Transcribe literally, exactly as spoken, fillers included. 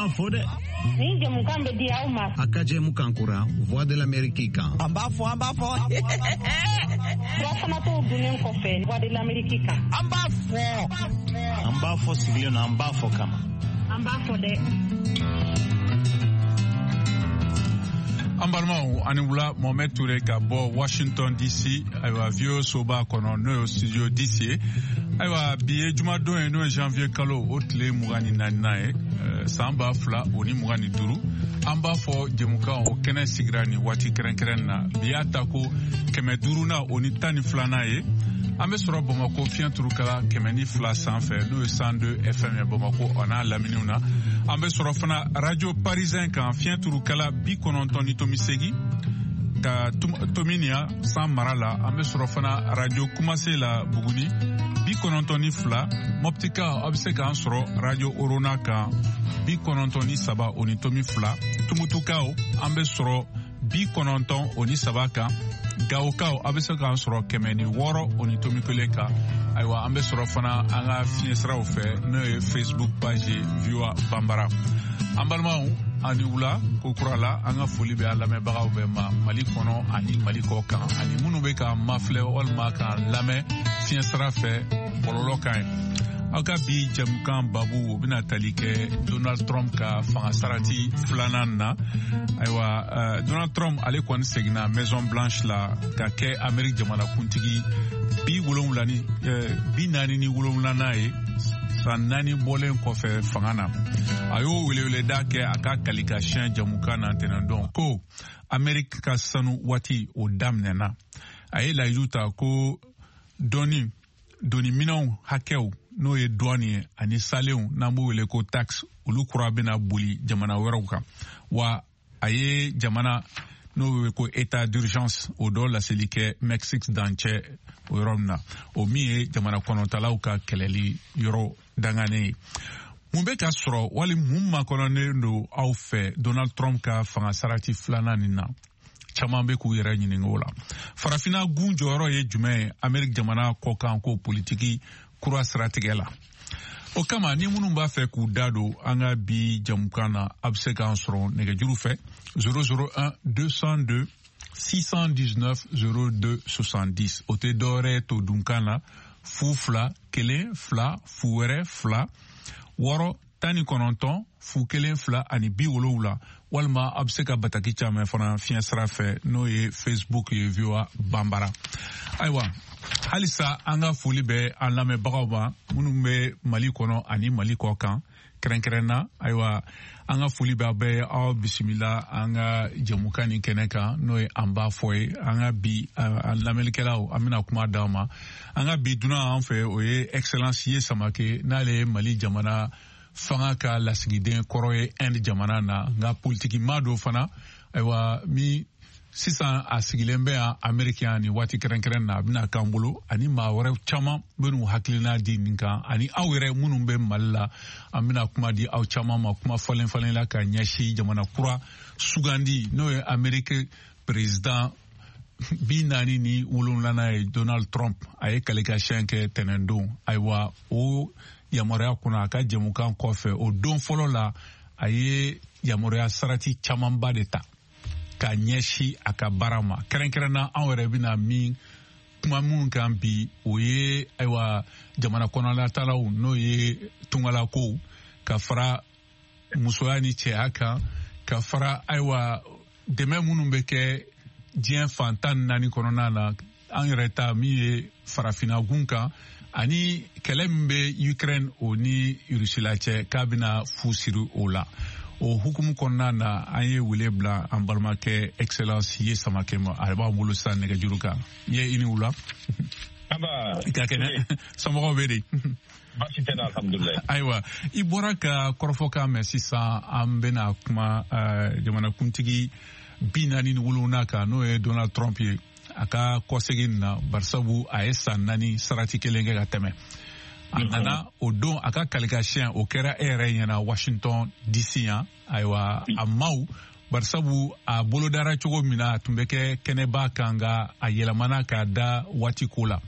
fo de. Ni jamukan be di awma. Akaje mukankura Voix de l'Amérique kan. Amba fo amba fo. Rafana to dunen ko fe Voix de l'Amérique kan. Amba fo. Amba fo sigilen amba fo kama. Amba fo de. Ambalma ani wula Mohamed Touré ka bɔ Washington D C aywa vieux soba kɔnɔ n'o ye studio D C aywa bi ye jumadon ye n'o ye janvier kalo o tile mugan ni naaninan ye san ba fila o ni mugan ni duuru an b'a fɔ jɛmukan o kɛnɛ sigira ni waati kɛrɛnkɛrɛn na bi y'a ta ko kɛmɛ duuruna o ni tan ni filanan ye an bɛ sɔrɔ Bamako fiɲɛ turukala kɛmɛ ni fila sanfɛ n'o ye cent deux F M ye Bamako o n'a laminiw na an bɛ sɔrɔ fana radio parisien kan fiɲɛ turukala bi kɔnɔntɔn ni tomi segi ka tominia san mara la an bɛ sɔrɔ fana radio kumase la Buguni bi kɔnɔntɔn ni fila Moptika a bɛ se k'an sɔrɔ radio Orona kan bi kɔnɔntɔn ni saba o ni tomi fila Tumutukaw an bɛ sɔrɔ bi kɔnɔntɔn o ni saba kan Gawokaw a bɛ se k'an sɔrɔ kɛmɛ ni wɔɔrɔ o ni tomi kelen kan ayiwa an bɛ sɔrɔ fana an ka fiɲɛsiraw fɛ n'o ye Facebook page V O A Banbara an balimaw ani wula ko kura la an ka foli bɛ an lamɛnbagaw bɛɛ ma Mali kɔnɔ ani Mali kɔ kan ani minnu bɛ ka mafilɛ walima ka lamɛn fiɲɛsira fɛ bɔlɔlɔ kan ye aw ka bi jamukan babu o bɛna tali kɛ Donald Trump ka fanga sarati filanan na ayiwa uh, Donald Trump ale kɔni seginna Maison Blanche la ka kɛ Ameriki jamana kuntigi bi wolonwula ni uh, bi naani ni wolonwulanan ye san naani bɔlen kɔfɛ fanga na a y'o weleweleda kɛ a ka kalikasiyɛn jamukan na ntɛnɛndon ko Ameriki ka sanu waati o daminɛna a ye layidu ta ko dɔɔni doni minɛnw hakɛw n'o ye douane ye ani salenw n'an b'o wele ko taxe olu kura bɛna boli jamana wɛrɛw kan wa a ye jamana n'o wele ko état d'urgence o dɔ laseli kɛ Mexique dancɛ o yɔrɔ min na o min ye jamana kɔnɔtalaw ka kɛlɛli yɔrɔ danganen ye mun bɛ ka sɔrɔ wali mun makɔnɔnen don aw fɛ Donald Trump ka fanga sarati filanan nin na caman bɛ k'u yɛrɛ ɲininka o la farafina gun jɔyɔrɔ ye jumɛn ye Ameriki jamana kɔkan ko politiki kura siratigɛ la o kama ni minnu b'a fɛ k'u da don an ka bi jamukan na a bɛ se k'an sɔrɔ nɛgɛjuru fɛ zéro zéro un deux cent deux six cent dix-neuf zéro deux soixante-dix o tɛ dɔwɛrɛ ye to dunkan na fu fila kelen fila fu wɛrɛ fila wɔɔrɔ tan ni kɔnɔntɔn fu kelen fila ani bi wolonwula walima a bɛ se ka bataki caman fana fiɲɛ sira fɛ n'o ye Facebook ye V O A Banbara ayiwa halisa an ka foli bɛ an lamɛnbagaw ma minnu bɛ Mali kɔnɔ ani Mali kɔ kan kɛrɛnkɛrɛnna ayiwa an ka foli bɛ bɛ aw bisimila an ka jɛmukan ni kɛnɛ kan n'o ye an b'a fɔ ye an ka bi an lamɛnnikɛlaw an bɛna kuma d'aw ma an ka bi dunan an fɛ o ye Excellence Ye Samake n'ale ye Mali jamana fanga ka lasigiden kɔrɔ ye Inde jamana na nka politiki maa dɔ fana ayiwa mi sisan a sigilen bɛ yan Ameriki yan nin waati kɛrɛnkɛrɛn na a bɛna k'an bolo ani maa wɛrɛ caman bɛ n'u hakilina di nin kan ani aw yɛrɛ minnu bɛ Mali la an bɛna kuma di aw caman ma kuma falen falen la ka ɲɛsin jamana kura sugandi n'o ye Ameriki président bi naani ni wolonwulanan ye Donald Trump a ye kalikasiyɛn kɛ tɛnɛndon ayiwa o yamaruya kɔnɔ a ka jɛmukan kɔfɛ o don fɔlɔ la a ye yamaruya sarati camanba de ta ka ɲɛsi a ka baara ma kɛrɛnkɛrɛnna anw yɛrɛ bɛna min kuma minnu kan bi o ye ayiwa jamana kɔnɔlatalaw n'o ye tungalako ka fara musoya ni cɛya kan ka fara ayiwa dɛmɛ minnu bɛ kɛ diɲɛ fan tan ni naani kɔnɔna na an yɛrɛ ta min ye farafina gun kan ani kɛlɛ min bɛ Ukraine o ni Rusila cɛ k'a bɛna fu siri o la o hukumu kɔnɔna na an ye wele bila an balimakɛ Excellence Ye Samake ma a b'an bolo sisan nɛgɛjuru kan ye i ni wula i ka kɛnɛ somɔgɔw bɛ di baasi tɛ na alhamdulilayi ayiwa i bɔra ka kɔrɔfɔkan mɛn sisan an bɛna kuma jamanakuntigi bi naani ni wolonwula kan n'o ye Donald Trump ye a ka kɔsegin na barisabu a ye san naani sarati kelen kɛ ka tɛmɛ a nana o don a ka kalikasiyɛn o kɛra e yɛrɛ ɲɛna Washington D C yan ayiwa a maw barisabu a bolodara cogo min na a tun bɛ kɛ kɛnɛba kan nka a yɛlɛmana k'a da waati ko la